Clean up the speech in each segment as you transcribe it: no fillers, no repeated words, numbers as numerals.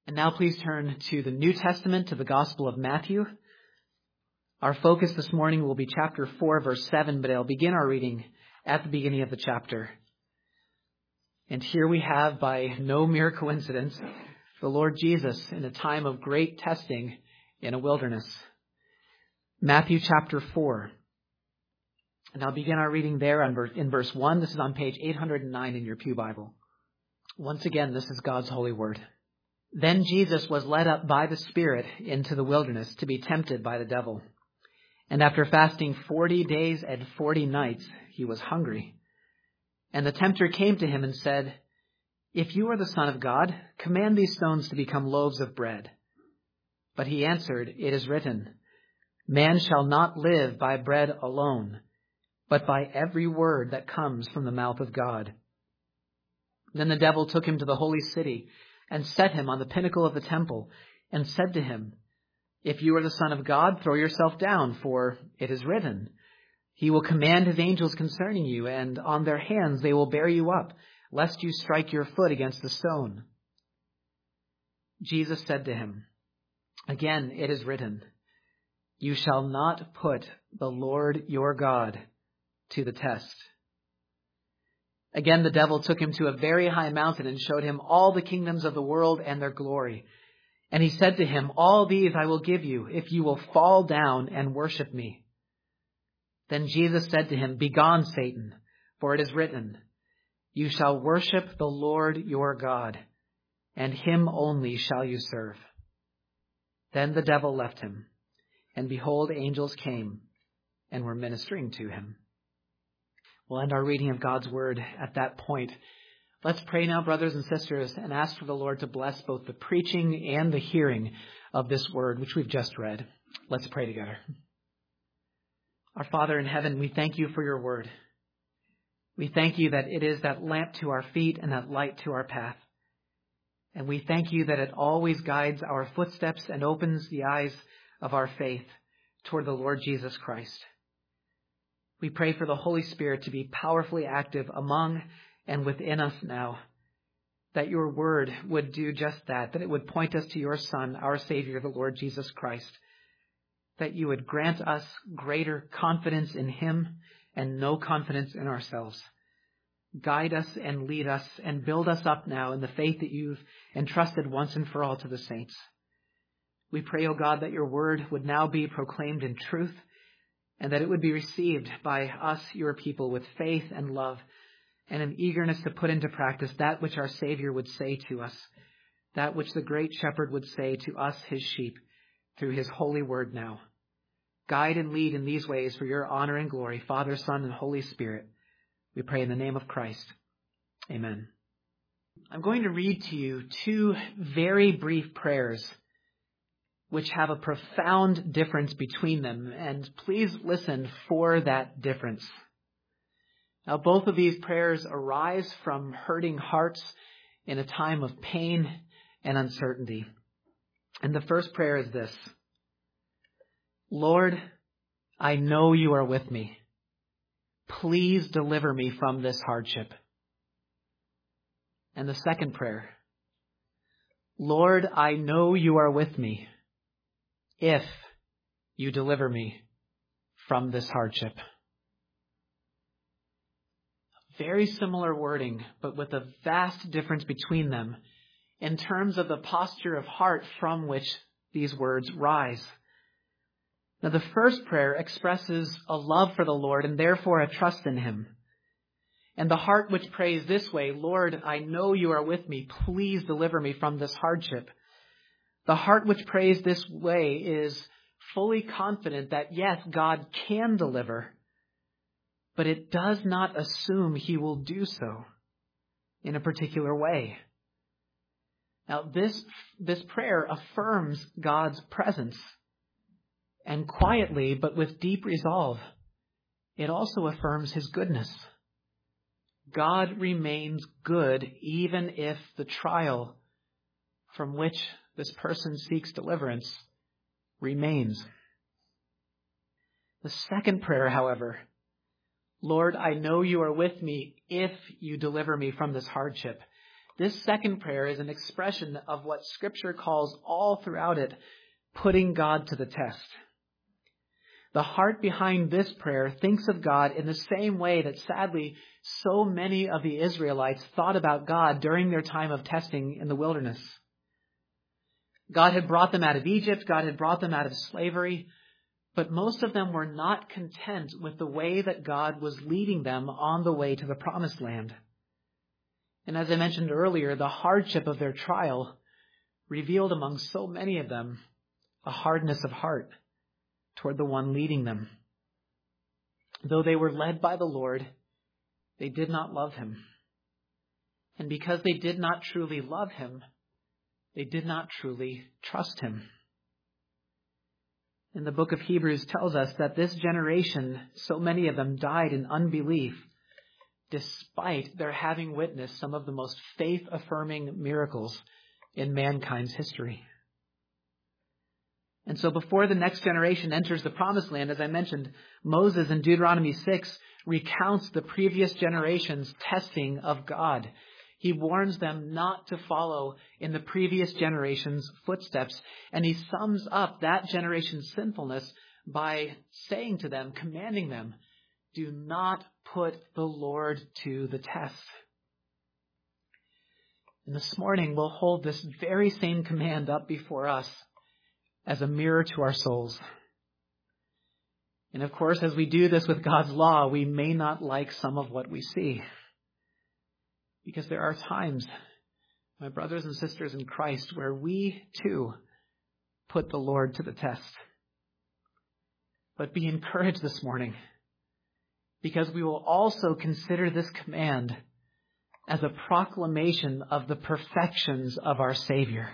And now please turn to the New Testament, to the Gospel of Matthew. Our focus this morning will be chapter 4, verse 7, but I'll begin our reading at the beginning of the chapter. And here we have, by no mere coincidence, the Lord Jesus in a time of great testing in a wilderness. Matthew chapter 4. And I'll begin our reading there in verse 1. This is on page 809 in your pew Bible. Once again, this is God's holy word. Then Jesus was led up by the Spirit into the wilderness to be tempted by the devil. And after fasting 40 days and 40 nights, he was hungry. And the tempter came to him and said, "If you are the Son of God, command these stones to become loaves of bread." But he answered, "It is written, 'Man shall not live by bread alone, but by every word that comes from the mouth of God.'" Then the devil took him to the holy city and set him on the pinnacle of the temple and said to him, "If you are the Son of God, throw yourself down, for it is written, 'He will command his angels concerning you, and on their hands they will bear you up, lest you strike your foot against a stone.'" Jesus said to him, "Again it is written, 'You shall not put the Lord your God to the test.'" Again the devil took him to a very high mountain and showed him all the kingdoms of the world and their glory. And he said to him, "All these I will give you if you will fall down and worship me." Then Jesus said to him, "Begone, Satan, for it is written, 'You shall worship the Lord your God, and him only shall you serve.'" Then the devil left him, and behold, angels came and were ministering to him. We'll end our reading of God's word at that point. Let's pray now, brothers and sisters, and ask for the Lord to bless both the preaching and the hearing of this word, which we've just read. Let's pray together. Our Father in heaven, we thank you for your word. We thank you that it is that lamp to our feet and that light to our path. And we thank you that it always guides our footsteps and opens the eyes of our faith toward the Lord Jesus Christ. We pray for the Holy Spirit to be powerfully active among and within us now, that your word would do just that it would point us to your Son, our Savior, the Lord Jesus Christ, that you would grant us greater confidence in him and no confidence in ourselves. Guide us and lead us and build us up now in the faith that you've entrusted once and for all to the saints. We pray, O God, that your word would now be proclaimed in truth, and that it would be received by us, your people, with faith and love and an eagerness to put into practice that which our Savior would say to us, that which the great shepherd would say to us, his sheep, through his holy word now. Guide and lead in these ways for your honor and glory, Father, Son, and Holy Spirit. We pray in the name of Christ. Amen. I'm going to read to you two very brief prayers which have a profound difference between them, and please listen for that difference. Now, both of these prayers arise from hurting hearts in a time of pain and uncertainty. And the first prayer is this: "Lord, I know you are with me. Please deliver me from this hardship." And the second prayer: "Lord, I know you are with me if you deliver me from this hardship." Very similar wording, but with a vast difference between them in terms of the posture of heart from which these words rise. Now, the first prayer expresses a love for the Lord and therefore a trust in him. And the heart which prays this way, "Lord, I know you are with me. Please deliver me from this hardship." The heart which prays this way is fully confident that, yes, God can deliver, but it does not assume he will do so in a particular way. Now, this prayer affirms God's presence, and quietly, but with deep resolve, it also affirms his goodness. God remains good even if the trial from which this person seeks deliverance remains. The second prayer, however, "Lord, I know you are with me if you deliver me from this hardship." This second prayer is an expression of what Scripture calls all throughout it, putting God to the test. The heart behind this prayer thinks of God in the same way that sadly so many of the Israelites thought about God during their time of testing in the wilderness. God had brought them out of Egypt, God had brought them out of slavery, but most of them were not content with the way that God was leading them on the way to the promised land. And as I mentioned earlier, the hardship of their trial revealed among so many of them a hardness of heart toward the one leading them. Though they were led by the Lord, they did not love him. And because they did not truly love him, they did not truly trust him. And the book of Hebrews tells us that this generation, so many of them died in unbelief, despite their having witnessed some of the most faith-affirming miracles in mankind's history. And so before the next generation enters the promised land, as I mentioned, Moses in Deuteronomy 6 recounts the previous generation's testing of God. He warns them not to follow in the previous generation's footsteps. And he sums up that generation's sinfulness by saying to them, commanding them, do not put the Lord to the test. And this morning we'll hold this very same command up before us as a mirror to our souls. And of course, as we do this with God's law, we may not like some of what we see. Because there are times, my brothers and sisters in Christ, where we too put the Lord to the test. But be encouraged this morning, because we will also consider this command as a proclamation of the perfections of our Savior.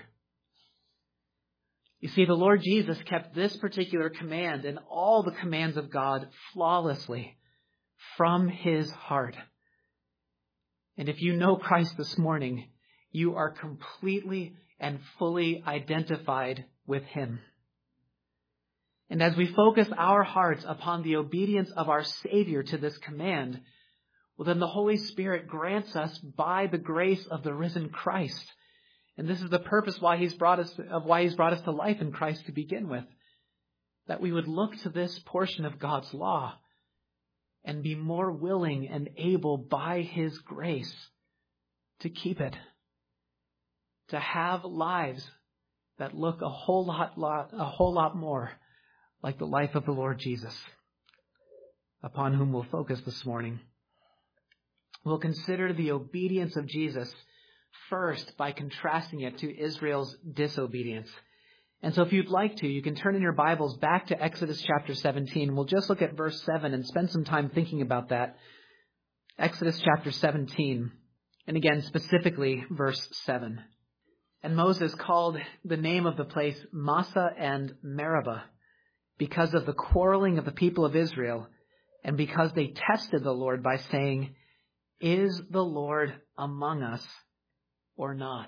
You see, the Lord Jesus kept this particular command and all the commands of God flawlessly from his heart. And if you know Christ this morning, you are completely and fully identified with him. And as we focus our hearts upon the obedience of our Savior to this command, well, then the Holy Spirit grants us by the grace of the risen Christ. And this is the purpose why he's brought us to life in Christ to begin with, that we would look to this portion of God's law and be more willing and able by his grace to keep it, to have lives that look a whole lot more like the life of the Lord Jesus, upon whom we'll focus this morning. We'll consider the obedience of Jesus first by contrasting it to Israel's disobedience. And so if you'd like to, you can turn in your Bibles back to Exodus chapter 17. We'll just look at verse 7 and spend some time thinking about that. Exodus chapter 17, and again, specifically verse 7. And Moses called the name of the place Massah and Meribah because of the quarreling of the people of Israel and because they tested the Lord by saying, is the Lord among us or not?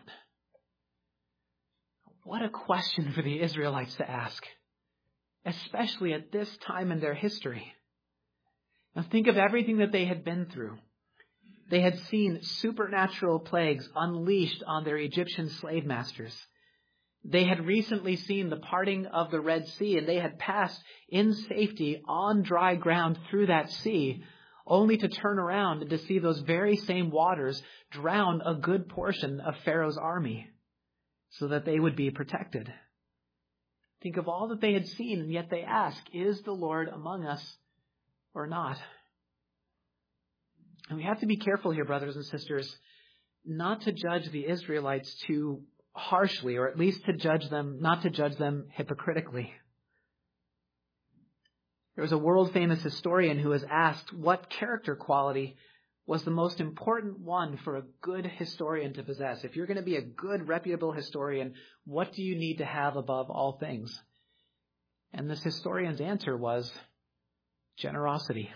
What a question for the Israelites to ask, especially at this time in their history. Now think of everything that they had been through. They had seen supernatural plagues unleashed on their Egyptian slave masters. They had recently seen the parting of the Red Sea, and they had passed in safety on dry ground through that sea, only to turn around and to see those very same waters drown a good portion of Pharaoh's army so that they would be protected. Think of all that they had seen, and yet they ask, is the Lord among us or not? And we have to be careful here, brothers and sisters, not to judge the Israelites too harshly, or at least not to judge them hypocritically. There was a world-famous historian who was asked what character quality was the most important one for a good historian to possess. If you're going to be a good, reputable historian, what do you need to have above all things? And this historian's answer was generosity.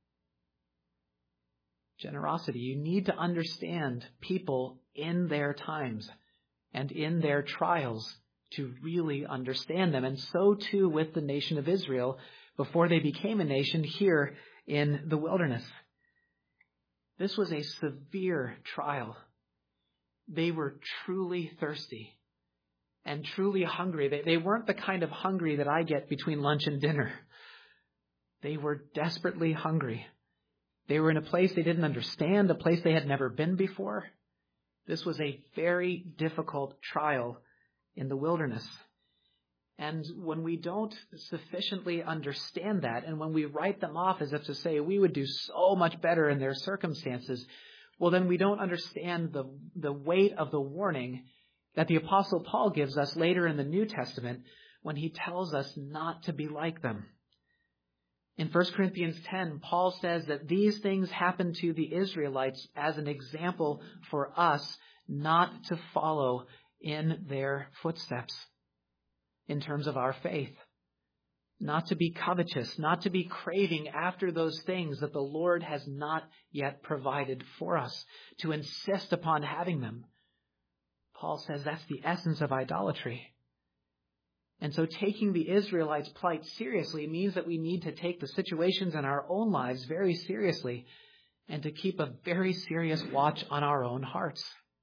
Generosity. You need to understand people in their times and in their trials to really understand them. And so too with the nation of Israel before they became a nation here in the wilderness. This was a severe trial. They were truly thirsty and truly hungry. They weren't the kind of hungry that I get between lunch and dinner. They were desperately hungry. They were in a place they didn't understand, a place they had never been before. This was a very difficult trial in the wilderness. And when we don't sufficiently understand that, and when we write them off as if to say we would do so much better in their circumstances, well, then we don't understand the weight of the warning that the Apostle Paul gives us later in the New Testament when he tells us not to be like them. In 1 Corinthians 10, Paul says that these things happened to the Israelites as an example for us not to follow in their footsteps in terms of our faith. Not to be covetous, not to be craving after those things that the Lord has not yet provided for us, to insist upon having them. Paul says that's the essence of idolatry. And so taking the Israelites' plight seriously means that we need to take the situations in our own lives very seriously and to keep a very serious watch on our own hearts.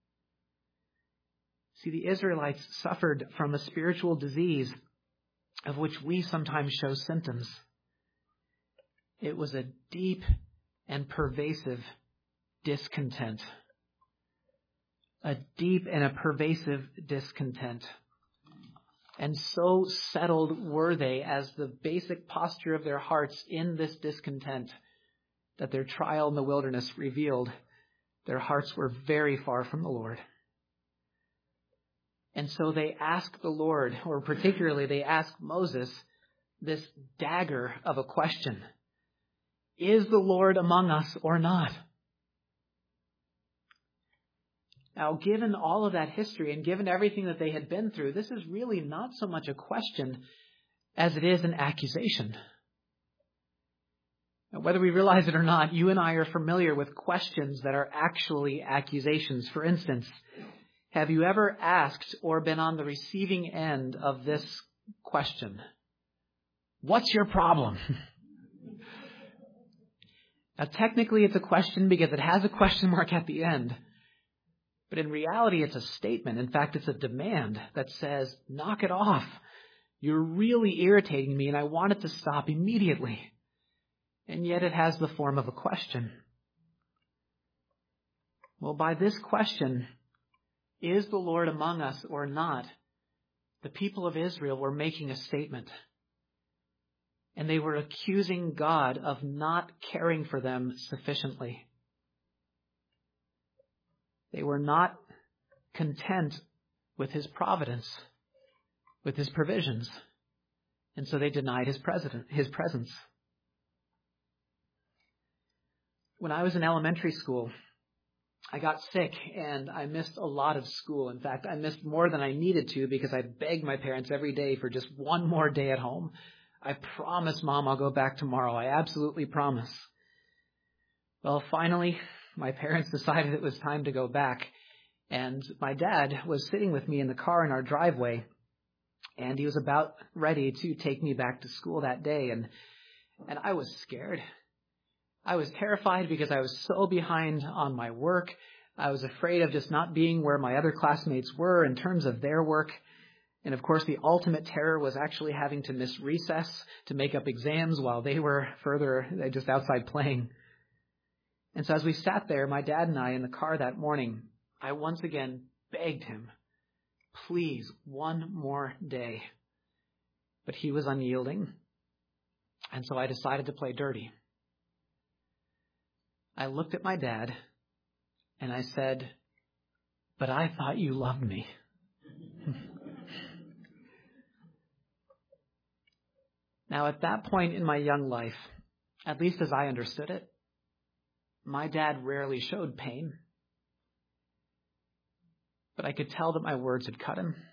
See, the Israelites suffered from a spiritual disease of which we sometimes show symptoms. It was a deep and pervasive discontent. A deep and a pervasive discontent. And so settled were they as the basic posture of their hearts in this discontent that their trial in the wilderness revealed their hearts were very far from the Lord. And so they asked the Lord, or particularly they asked Moses, this dagger of a question. Is the Lord among us or not? Now, given all of that history and given everything that they had been through, this is really not so much a question as it is an accusation. Now, whether we realize it or not, you and I are familiar with questions that are actually accusations. For instance, have you ever asked or been on the receiving end of this question? What's your problem? Now, technically it's a question because it has a question mark at the end. But in reality, it's a statement. In fact, it's a demand that says, knock it off. You're really irritating me and I want it to stop immediately. And yet it has the form of a question. Well, by this question, is the Lord among us or not? The people of Israel were making a statement. And they were accusing God of not caring for them sufficiently. They were not content with his providence, with his provisions. And so they denied his presence. When I was in elementary school, I got sick and I missed a lot of school. In fact, I missed more than I needed to because I begged my parents every day for just one more day at home. I promise, Mom, I'll go back tomorrow. I absolutely promise. Well, finally, my parents decided it was time to go back. And my dad was sitting with me in the car in our driveway. And he was about ready to take me back to school that day. And I was scared. I was terrified because I was so behind on my work. I was afraid of just not being where my other classmates were in terms of their work. And of course, the ultimate terror was actually having to miss recess to make up exams while they were further just outside playing. And so as we sat there, my dad and I in the car that morning, I once again begged him, please, one more day. But he was unyielding. And so I decided to play dirty. I looked at my dad and I said, but I thought you loved me. Now, at that point in my young life, at least as I understood it, my dad rarely showed pain. But I could tell that my words had cut him.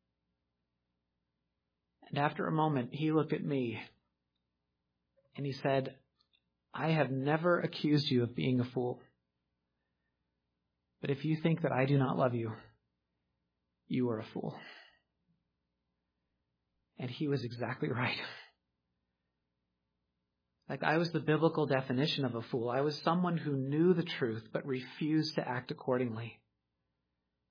And after a moment, he looked at me and he said, I have never accused you of being a fool. But if you think that I do not love you, you are a fool. And he was exactly right. Like, I was the biblical definition of a fool. I was someone who knew the truth but refused to act accordingly.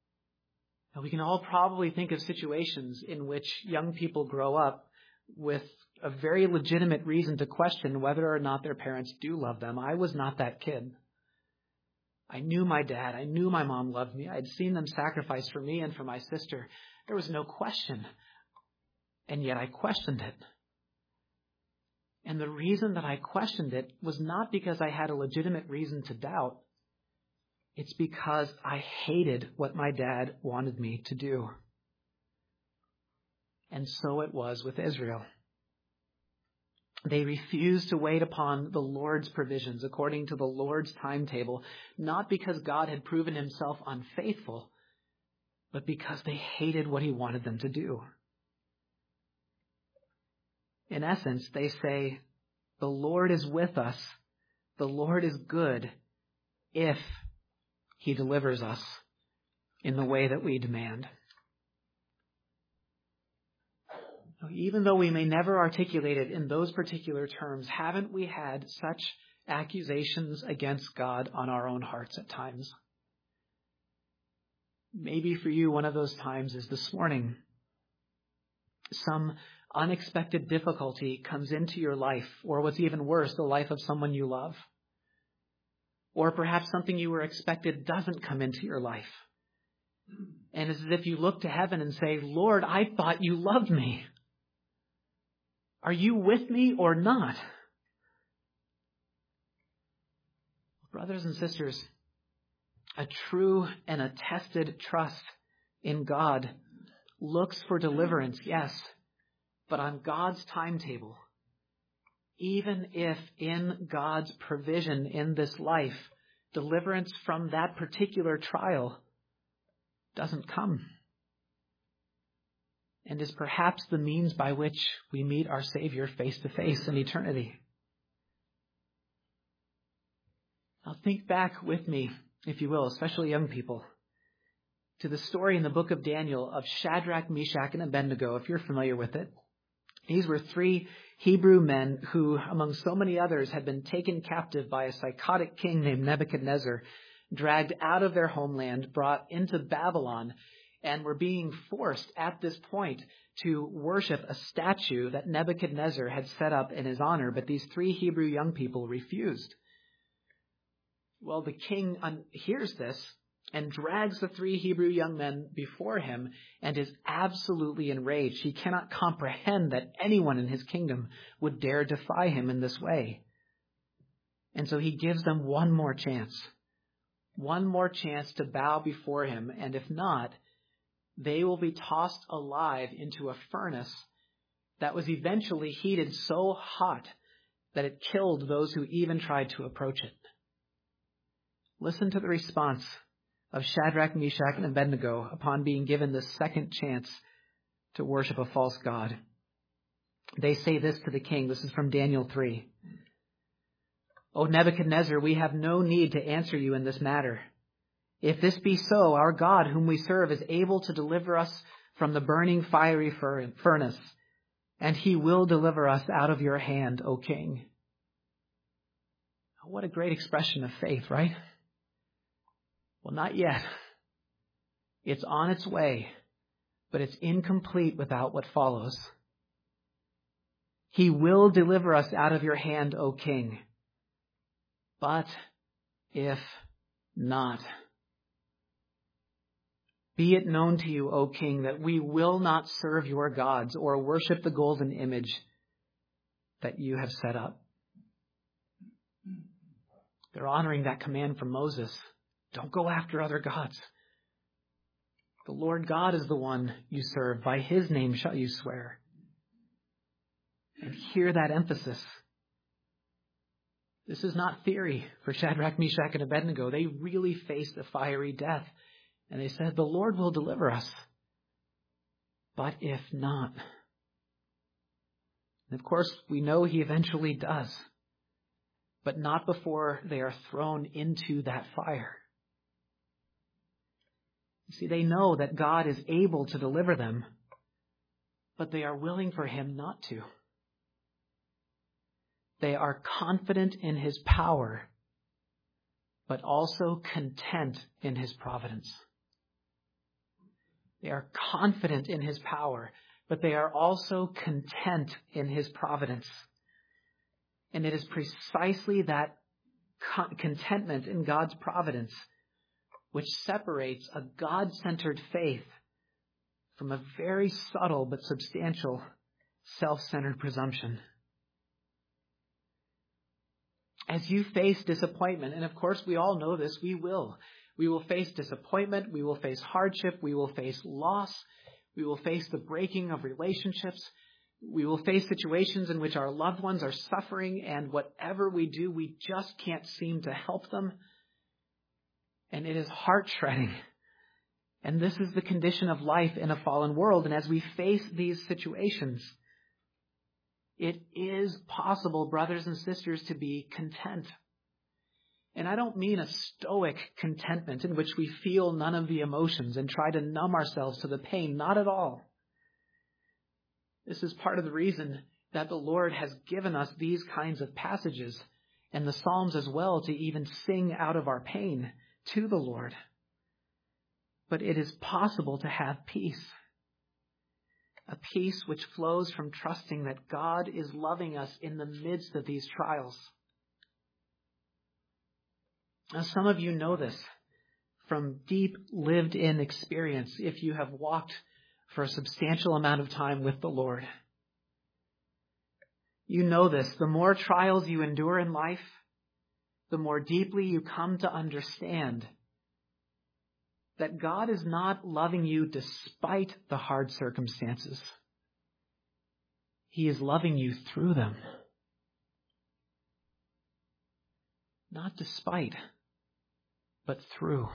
Now, we can all probably think of situations in which young people grow up with a very legitimate reason to question whether or not their parents do love them. I was not that kid. I knew my dad. I knew my mom loved me. I had seen them sacrifice for me and for my sister. There was no question. And yet I questioned it. And the reason that I questioned it was not because I had a legitimate reason to doubt. It's because I hated what my dad wanted me to do. And so it was with Israel. They refused to wait upon the Lord's provisions according to the Lord's timetable, not because God had proven himself unfaithful, but because they hated what he wanted them to do. In essence, they say, the Lord is with us. The Lord is good if he delivers us in the way that we demand. Even though we may never articulate it in those particular terms, haven't we had such accusations against God on our own hearts at times? Maybe for you, one of those times is this morning. Some unexpected difficulty comes into your life, or what's even worse, the life of someone you love. Or perhaps something you were expected doesn't come into your life. And it's as if you look to heaven and say, Lord, I thought you loved me. Are you with me or not? Brothers and sisters, a true and a tested trust in God looks for deliverance, yes, but on God's timetable. Even if in God's provision in this life, deliverance from that particular trial doesn't come, and is perhaps the means by which we meet our Savior face to face in eternity. Now think back with me, if you will, especially young people, to the story in the book of Daniel of Shadrach, Meshach, and Abednego, if you're familiar with it. These were 3 Hebrew men who, among so many others, had been taken captive by a psychotic king named Nebuchadnezzar, dragged out of their homeland, brought into Babylon, and were being forced at this point to worship a statue that Nebuchadnezzar had set up in his honor, but these 3 Hebrew young people refused. Well, the king hears this and drags the 3 Hebrew young men before him and is absolutely enraged. He cannot comprehend that anyone in his kingdom would dare defy him in this way. And so he gives them one more chance to bow before him, and if not, they will be tossed alive into a furnace that was eventually heated so hot that it killed those who even tried to approach it. Listen to the response of Shadrach, Meshach, and Abednego upon being given the second chance to worship a false god. They say this to the king. This is from Daniel 3. O Nebuchadnezzar, we have no need to answer you in this matter. If this be so, our God, whom we serve, is able to deliver us from the burning fiery furnace, and he will deliver us out of your hand, O king. What a great expression of faith, right? Well, not yet. It's on its way, but it's incomplete without what follows. He will deliver us out of your hand, O king. But if not, be it known to you, O king, that we will not serve your gods or worship the golden image that you have set up. They're honoring that command from Moses. Don't go after other gods. The Lord God is the one you serve. By his name shall you swear. And hear that emphasis. This is not theory for Shadrach, Meshach, and Abednego. They really faced a fiery death. And they said, the Lord will deliver us. But if not. And of course, we know he eventually does. But not before they are thrown into that fire. You see, they know that God is able to deliver them, but they are willing for him not to. They are confident in his power, but also content in his providence. They are confident in his power, but they are also content in his providence. And it is precisely that contentment in God's providence which separates a God-centered faith from a very subtle but substantial self-centered presumption. As you face disappointment, and of course we all know this, we will face disappointment, we will face hardship, we will face loss, we will face the breaking of relationships, we will face situations in which our loved ones are suffering, and whatever we do, we just can't seem to help them. And it is heart-shredding. And this is the condition of life in a fallen world. And as we face these situations, it is possible, brothers and sisters, to be content. And I don't mean a stoic contentment in which we feel none of the emotions and try to numb ourselves to the pain. Not at all. This is part of the reason that the Lord has given us these kinds of passages and the Psalms as well to even sing out of our pain to the Lord. But it is possible to have peace. A peace which flows from trusting that God is loving us in the midst of these trials. Now, some of you know this from deep lived-in experience if you have walked for a substantial amount of time with the Lord. You know this. The more trials you endure in life, the more deeply you come to understand that God is not loving you despite the hard circumstances. He is loving you through them. Not despite, but through.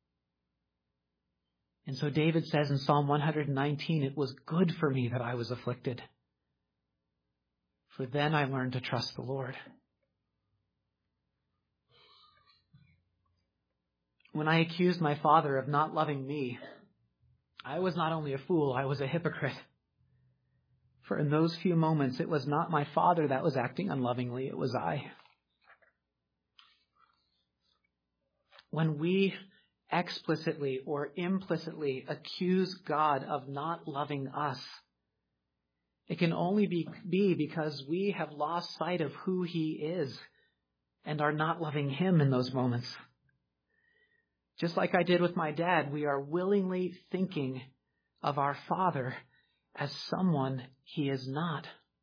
And so David says in Psalm 119, it was good for me that I was afflicted, for then I learned to trust the Lord. When I accused my father of not loving me, I was not only a fool, I was a hypocrite. For in those few moments, it was not my father that was acting unlovingly, it was I. When we explicitly or implicitly accuse God of not loving us, it can only be because we have lost sight of who he is and are not loving him in those moments. Just like I did with my dad, we are willingly thinking of our Father as someone he is not.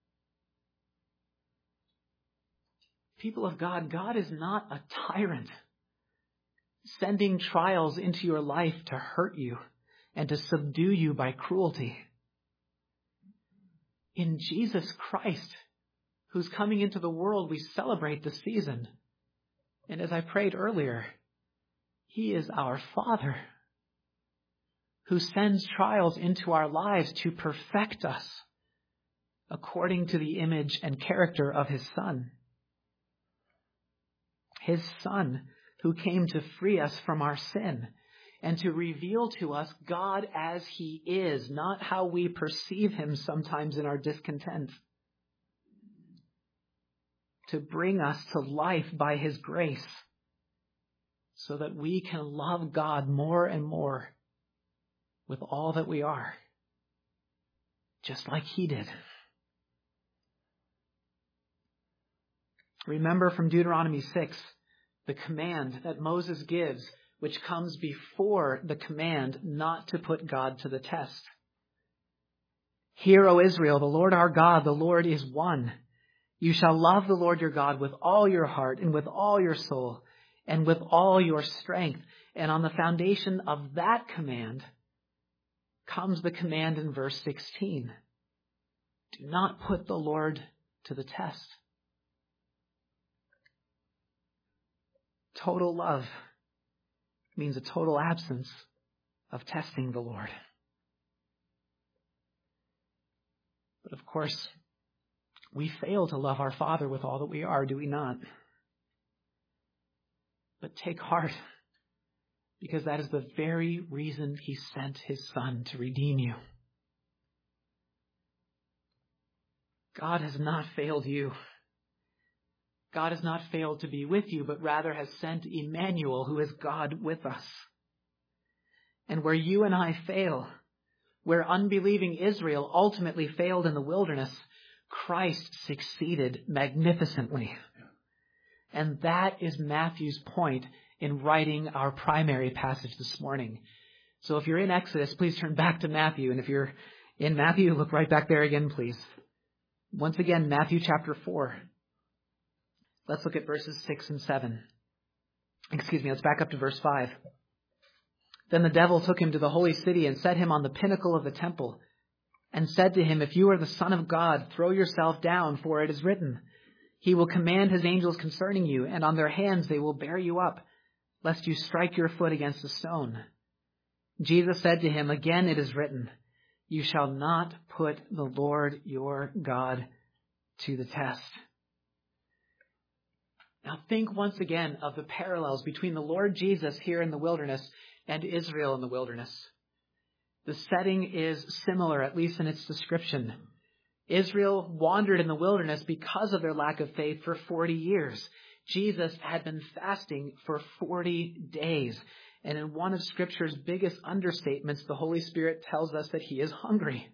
People of God, God is not a tyrant, sending trials into your life to hurt you and to subdue you by cruelty. In Jesus Christ, who's coming into the world, we celebrate the season. And as I prayed earlier, he is our Father who sends trials into our lives to perfect us according to the image and character of his Son. His Son who came to free us from our sin and to reveal to us God as he is, not how we perceive him sometimes in our discontent. To bring us to life by his grace so that we can love God more and more with all that we are, just like he did. Remember from Deuteronomy 6, the command that Moses gives, which comes before the command not to put God to the test. Hear, O Israel, the Lord our God, the Lord is one. You shall love the Lord your God with all your heart and with all your soul and with all your strength. And on the foundation of that command comes the command in verse 16. Do not put the Lord to the test. Total love means a total absence of testing the Lord. But of course, we fail to love our Father with all that we are, do we not? But take heart, because that is the very reason he sent his Son to redeem you. God has not failed you. God has not failed to be with you, but rather has sent Emmanuel, who is God with us. And where you and I fail, Where unbelieving Israel ultimately failed in the wilderness, Christ succeeded magnificently. And that is Matthew's point in writing our primary passage this morning. So if you're in Exodus, please turn back to Matthew. And if you're in Matthew, look right back there again, please. Once again, Matthew chapter 4. Let's look at verses 6 and 7. Let's back up to verse 5. Then the devil took him to the holy city and set him on the pinnacle of the temple and said to him, "If you are the Son of God, throw yourself down, for it is written, He will command His angels concerning you, and on their hands they will bear you up, lest you strike your foot against a stone." Jesus said to him, "Again it is written, You shall not put the Lord your God to the test." Now think once again of the parallels between the Lord Jesus here in the wilderness and Israel in the wilderness. The setting is similar, at least in its description. Israel wandered in the wilderness because of their lack of faith for 40 years. Jesus had been fasting for 40 days. And in one of Scripture's biggest understatements, the Holy Spirit tells us that He is hungry.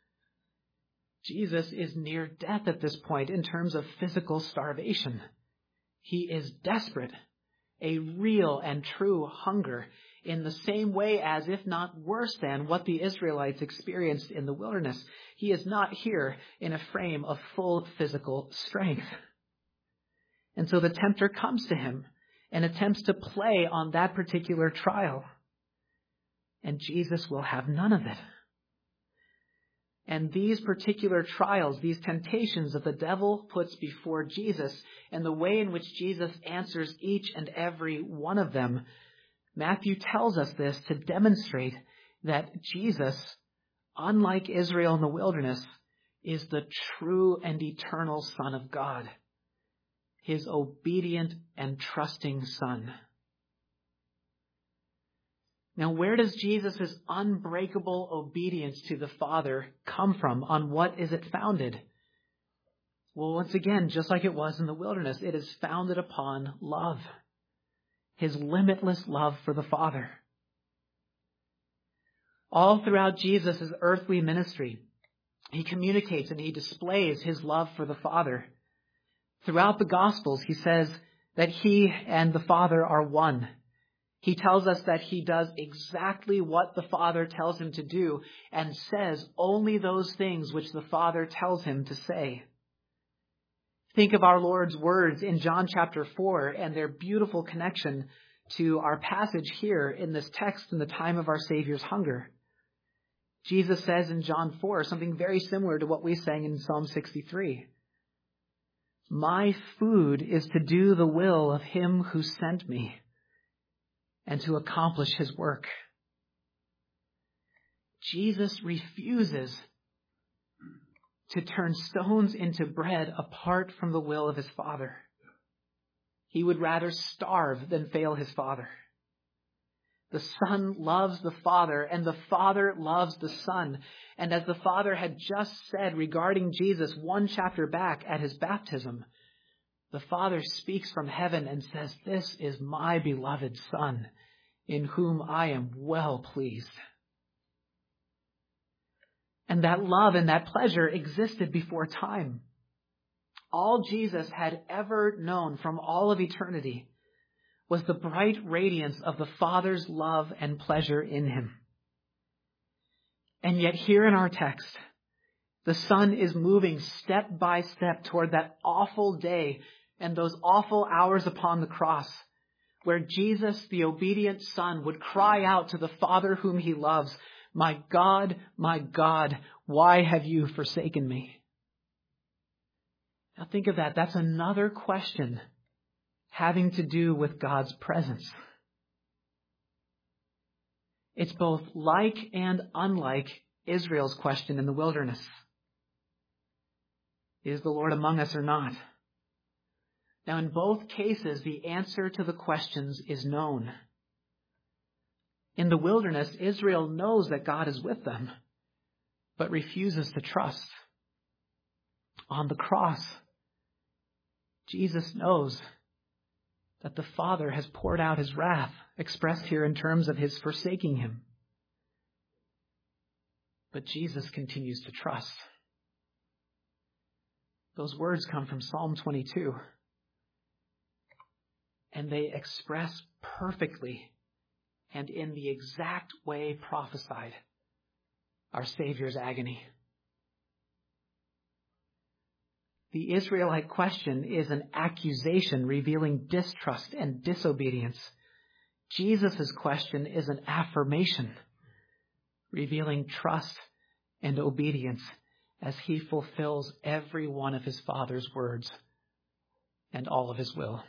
Jesus is near death at this point in terms of physical starvation. He is desperate, a real and true hunger, in the same way as, if not worse than, what the Israelites experienced in the wilderness. He is not here in a frame of full physical strength. And so the tempter comes to him and attempts to play on that particular trial. And Jesus will have none of it. And these particular trials, these temptations that the devil puts before Jesus, and the way in which Jesus answers each and every one of them, Matthew tells us this to demonstrate that Jesus, unlike Israel in the wilderness, is the true and eternal Son of God, His obedient and trusting Son. Now, where does Jesus' unbreakable obedience to the Father come from? On what is it founded? Well, once again, just like it was in the wilderness, it is founded upon love. His limitless love for the Father. All throughout Jesus' earthly ministry, He communicates and He displays His love for the Father. Throughout the Gospels, He says that He and the Father are one. He tells us that He does exactly what the Father tells Him to do and says only those things which the Father tells Him to say. Think of our Lord's words in John chapter 4 and their beautiful connection to our passage here in this text in the time of our Savior's hunger. Jesus says in John 4 something very similar to what we sang in Psalm 63. "My food is to do the will of Him who sent me and to accomplish His work." Jesus refuses to turn stones into bread apart from the will of His Father. He would rather starve than fail His Father. The Son loves the Father, and the Father loves the Son. And as the Father had just said regarding Jesus one chapter back at His baptism, the Father speaks from heaven and says, "This is my beloved Son, in whom I am well pleased." And that love and that pleasure existed before time. All Jesus had ever known from all of eternity was the bright radiance of the Father's love and pleasure in Him. And yet here in our text, the Son is moving step by step toward that awful day and those awful hours upon the cross, where Jesus, the obedient Son, would cry out to the Father whom He loves, my God, why have you forsaken me?" Now think of that. That's another question having to do with God's presence. It's both like and unlike Israel's question in the wilderness. Is the Lord among us or not? Now, in both cases, the answer to the questions is known. In the wilderness, Israel knows that God is with them, but refuses to trust. On the cross, Jesus knows that the Father has poured out His wrath, expressed here in terms of His forsaking Him. But Jesus continues to trust. Those words come from Psalm 22. And they express perfectly and in the exact way prophesied our Savior's agony. The Israelite question is an accusation revealing distrust and disobedience. Jesus' question is an affirmation revealing trust and obedience as he fulfills every one of his Father's words and all of his will.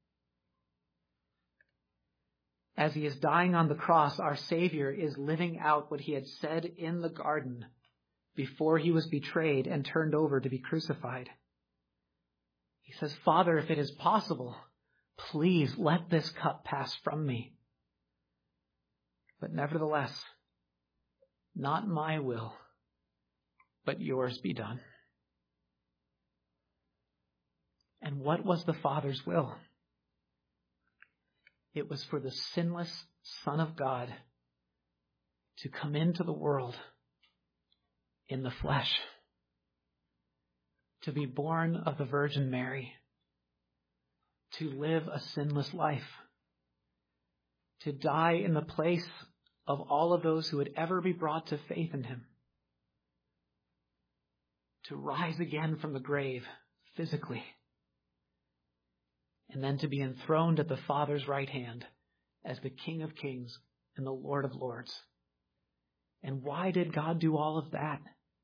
As he is dying on the cross, our Savior is living out what he had said in the garden before he was betrayed and turned over to be crucified. He says, Father, if it is possible, please let this cup pass from me. But nevertheless, not my will, but yours be done. And what was the Father's will? It was for the sinless Son of God to come into the world in the flesh, to be born of the Virgin Mary, to live a sinless life, to die in the place of all of those who would ever be brought to faith in him, to rise again from the grave physically, and then to be enthroned at the Father's right hand as the King of Kings and the Lord of Lords. And why did God do all of that?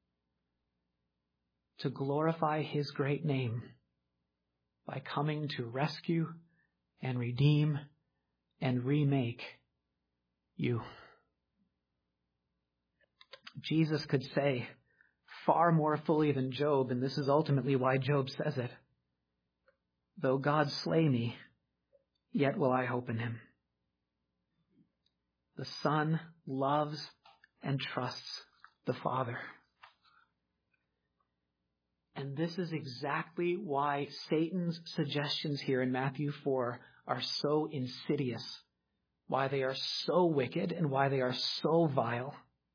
To glorify his great name by coming to rescue and redeem and remake you. Jesus could say far more fully than Job, and this is ultimately why Job says it, though God slay me, yet will I hope in him. The Son loves and trusts the Father. And this is exactly why Satan's suggestions here in Matthew 4 are so insidious, why they are so wicked, and why they are so vile.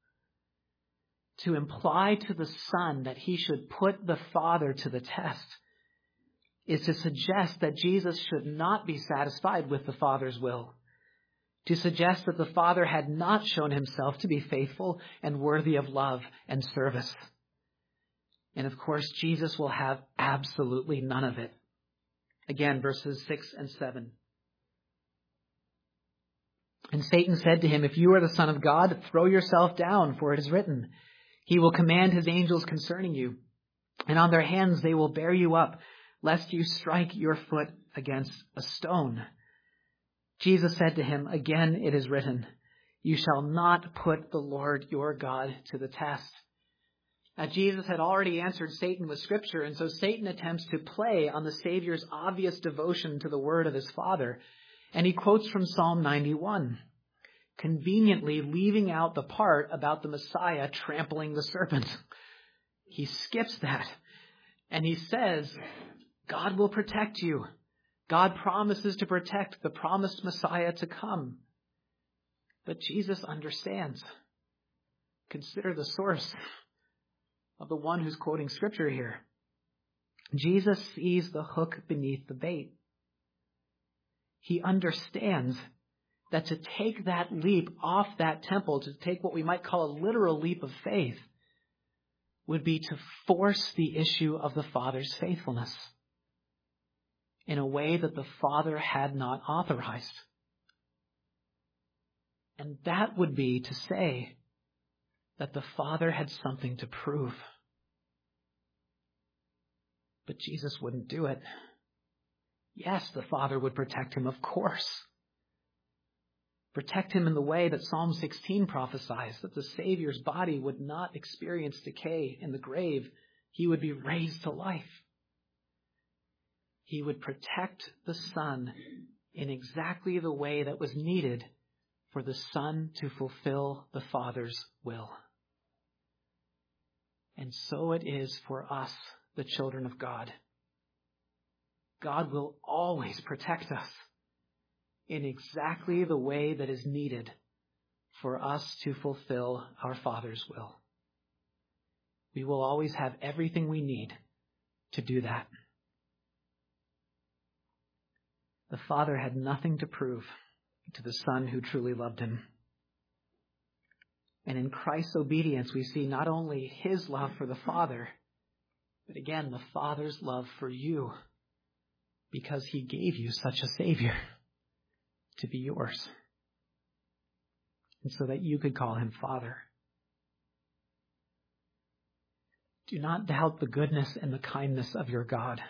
To imply to the Son that he should put the Father to the test is to suggest that Jesus should not be satisfied with the Father's will, to suggest that the Father had not shown himself to be faithful and worthy of love and service. And of course, Jesus will have absolutely none of it. Again, verses 6 and 7. And Satan said to him, if you are the Son of God, throw yourself down, for it is written, he will command his angels concerning you, and on their hands they will bear you up, lest you strike your foot against a stone. Jesus said to him, again it is written, you shall not put the Lord your God to the test. Now, Jesus had already answered Satan with Scripture, and so Satan attempts to play on the Savior's obvious devotion to the word of his Father. And he quotes from Psalm 91, conveniently leaving out the part about the Messiah trampling the serpent. He skips that, and he says, God will protect you. God promises to protect the promised Messiah to come. But Jesus understands. Consider the source of the one who's quoting Scripture here. Jesus sees the hook beneath the bait. He understands that to take that leap off that temple, to take what we might call a literal leap of faith, would be to force the issue of the Father's faithfulness in a way that the Father had not authorized. And that would be to say that the Father had something to prove. But Jesus wouldn't do it. Yes, the Father would protect him, of course. Protect him in the way that Psalm 16 prophesies, that the Savior's body would not experience decay in the grave. He would be raised to life. He would protect the Son in exactly the way that was needed for the Son to fulfill the Father's will. And so it is for us, the children of God. God will always protect us in exactly the way that is needed for us to fulfill our Father's will. we will always have everything we need to do that. The Father had nothing to prove to the Son who truly loved him. And in Christ's obedience, we see not only his love for the Father, but again, the Father's love for you, because he gave you such a Savior to be yours, and so that you could call him Father. Do not doubt the goodness and the kindness of your God.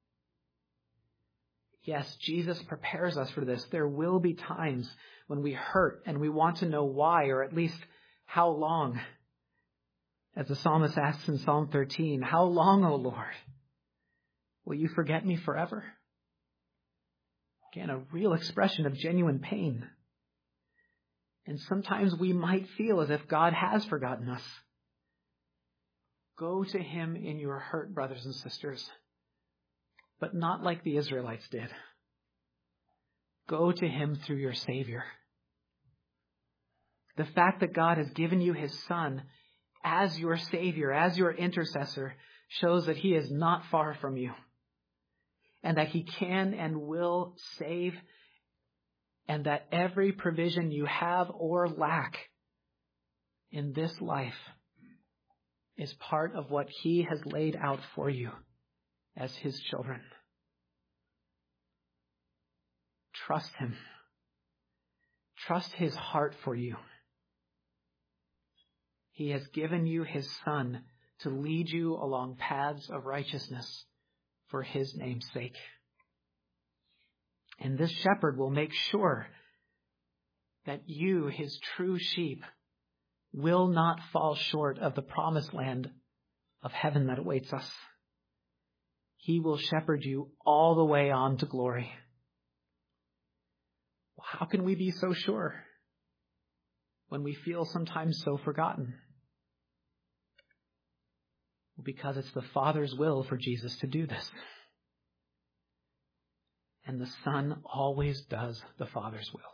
Yes, Jesus prepares us for this. There will be times when we hurt and we want to know why, or at least how long. As the psalmist asks in Psalm 13, how long, O Lord? Will you forget me forever? Again, a real expression of genuine pain. And sometimes we might feel as if God has forgotten us. Go to him in your hurt, brothers and sisters, but not like the Israelites did. Go to him through your Savior. The fact that God has given you his Son as your Savior, as your intercessor, shows that he is not far from you, and that he can and will save, and that every provision you have or lack in this life is part of what he has laid out for you as his children. Trust him. Trust his heart for you. He has given you his Son to lead you along paths of righteousness for his name's sake. And this shepherd will make sure that you, his true sheep, will not fall short of the promised land of heaven that awaits us. He will shepherd you all the way on to glory. Well, how can we be so sure when we feel sometimes so forgotten? Well, because it's the Father's will for Jesus to do this. And the Son always does the Father's will.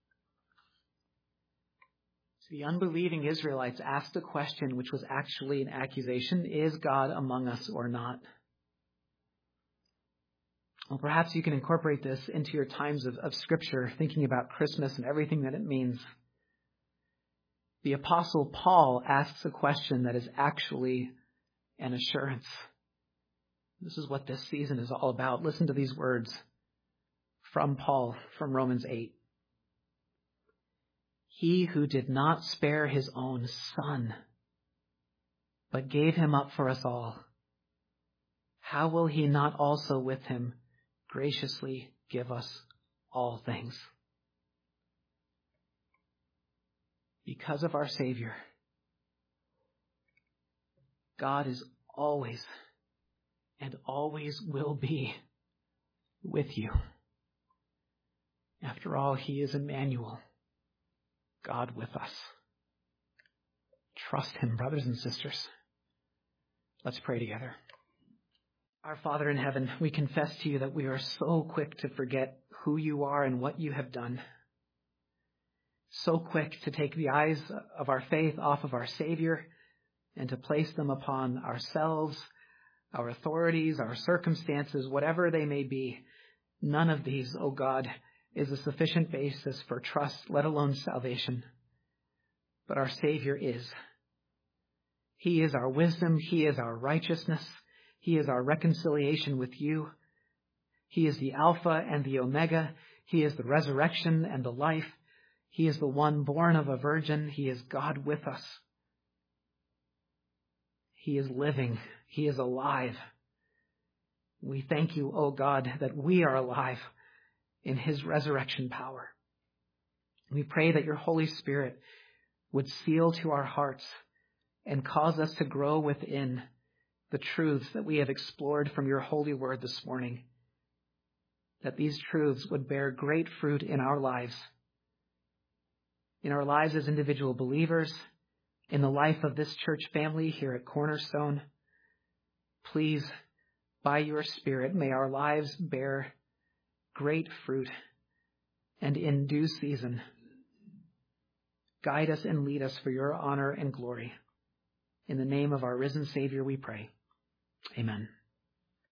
So the unbelieving Israelites asked a question which was actually an accusation: is God among us or not? Well, perhaps you can incorporate this into your times of Scripture, thinking about Christmas and everything that it means. The Apostle Paul asks a question that is actually an assurance. This is what this season is all about. Listen to these words from Paul, from Romans 8. He who did not spare his own Son, but gave him up for us all, how will he not also with him graciously give us all things? Because of our Savior, God is always and always will be with you. After all, he is Emmanuel, God with us. Trust him, brothers and sisters. Let's pray together. Our Father in heaven, we confess to you that we are so quick to forget who you are and what you have done. So quick to take the eyes of our faith off of our Savior and to place them upon ourselves, our authorities, our circumstances, whatever they may be. None of these, O God, is a sufficient basis for trust, let alone salvation. But our Savior is. He is our wisdom. He is our righteousness. He is our reconciliation with you. He is the Alpha and the Omega. He is the resurrection and the life. He is the one born of a virgin. He is God with us. He is living. He is alive. We thank you, O God, that we are alive in his resurrection power. We pray that your Holy Spirit would seal to our hearts and cause us to grow within the truths that we have explored from your holy word this morning, that these truths would bear great fruit in our lives as individual believers, in the life of this church family here at Cornerstone. Please, by your Spirit, may our lives bear great fruit, and in due season, guide us and lead us for your honor and glory. In the name of our risen Savior we pray. Amen.